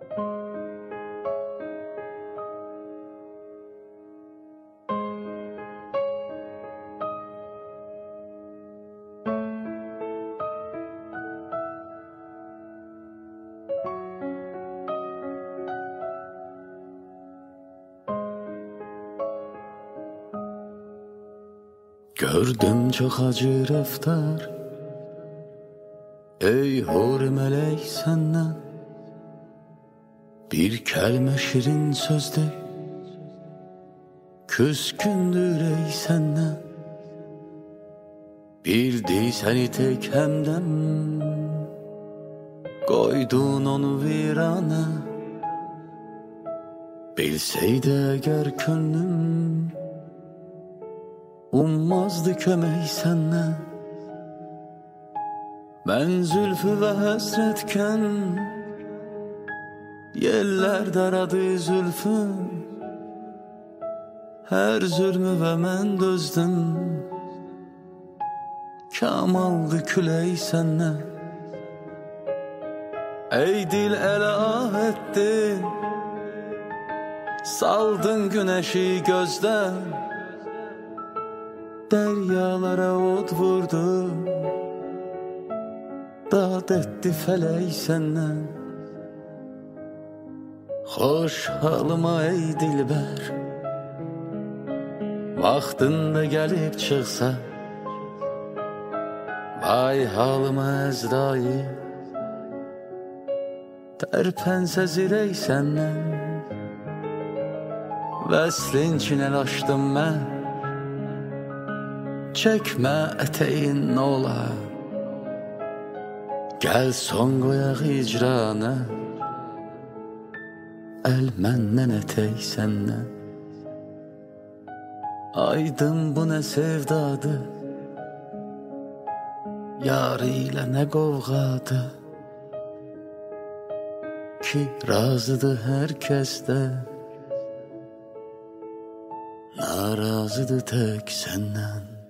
Gördüm çok acı rəftar, ey hur mələk səndən. Bir kəlmə şirin sözdür, küskündür ey səndən. Bildi səni tək həmdəm, qoydun onu virana. Bilsəydi əgər könlüm, ummazdı kömək səndən. Mən zülfü və həsrətkən, yellər daradı zülfün. Hər zülmü və mən dözdüm, kamaldı külək səndən. Ey dil ələ ah etdin, saldın günəşi gözdən. Dəryalara od vurdu, dad etdi fələk səndən. Xoş halıma ey dilbər, vaxtında gəlib çıxsa. Vay halıma Əzrail, tərpənsə zirək səndən. Vəslin çinəl açdım mən, çəkmə ətəyin nə olar. Gəl son qoyaq icrana, əl məndən ətək səndən. Aydın bu nə sevdadır, yar ilə nə qovğadır. Ki razıdır hər kəsdə, narazıdır tək səndən.